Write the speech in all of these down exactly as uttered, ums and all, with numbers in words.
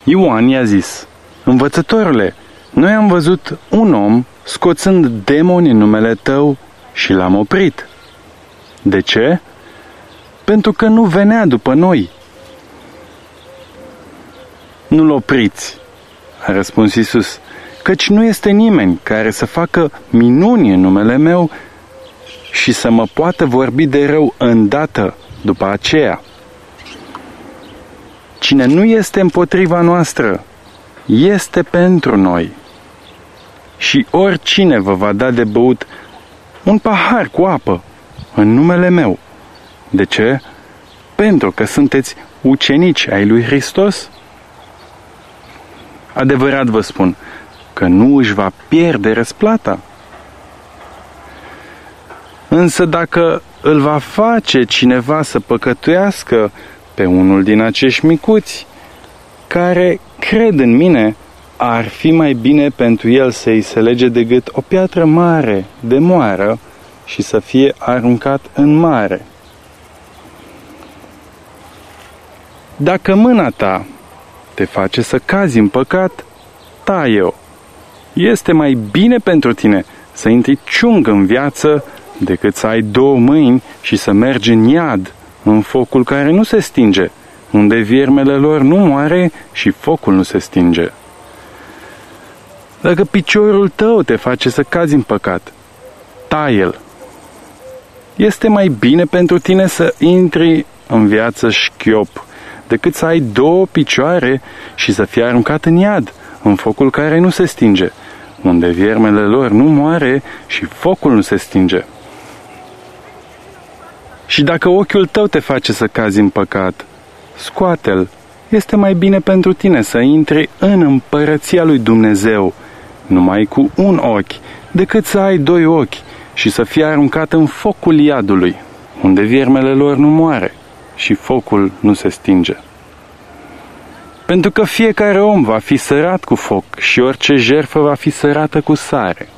Ioan i-a zis: Învățătorule, noi am văzut un om scoțând demoni în numele tău și l-am oprit. De ce? Pentru că nu venea după noi. Nu-l opriți, a răspuns Iisus, căci nu este nimeni care să facă minuni în numele meu și să mă poată vorbi de rău îndată după aceea. Cine nu este împotriva noastră, este pentru noi. Și oricine vă va da de băut un pahar cu apă în numele meu. De ce? Pentru că sunteți ucenici ai lui Hristos? Adevărat vă spun că nu își va pierde răsplata. Însă dacă îl va face cineva să păcătuiască pe unul din acești micuți care cred în mine, ar fi mai bine pentru el să-i se lege de gât o piatră mare de moară și să fie aruncat în mare. Dacă mâna ta te face să cazi în păcat, taie-o. Este mai bine pentru tine să intri ciung în viață decât să ai două mâini și să mergi în iad, în focul care nu se stinge, unde viermele lor nu moare și focul nu se stinge. Dacă piciorul tău te face să cazi în păcat, taie-l. Este mai bine pentru tine să intri în viață șchiop, decât să ai două picioare și să fii aruncat în iad, în focul care nu se stinge, unde viermele lor nu moare și focul nu se stinge. Și dacă ochiul tău te face să cazi în păcat, scoate-l. Este mai bine pentru tine să intri în împărăția lui Dumnezeu numai cu un ochi, decât să ai doi ochi și să fii aruncat în focul iadului, unde viermele lor nu moare și focul nu se stinge. Pentru că fiecare om va fi sărat cu foc și orice jertfă va fi sărată cu sare.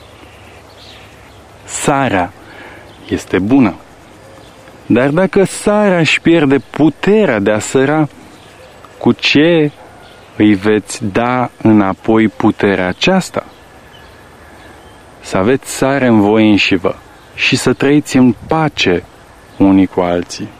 Sarea este bună, dar dacă sarea își pierde puterea de a săra, cu ce îi veți da înapoi puterea aceasta? Să aveți sare în voi înșivă și să trăiți în pace unii cu alții.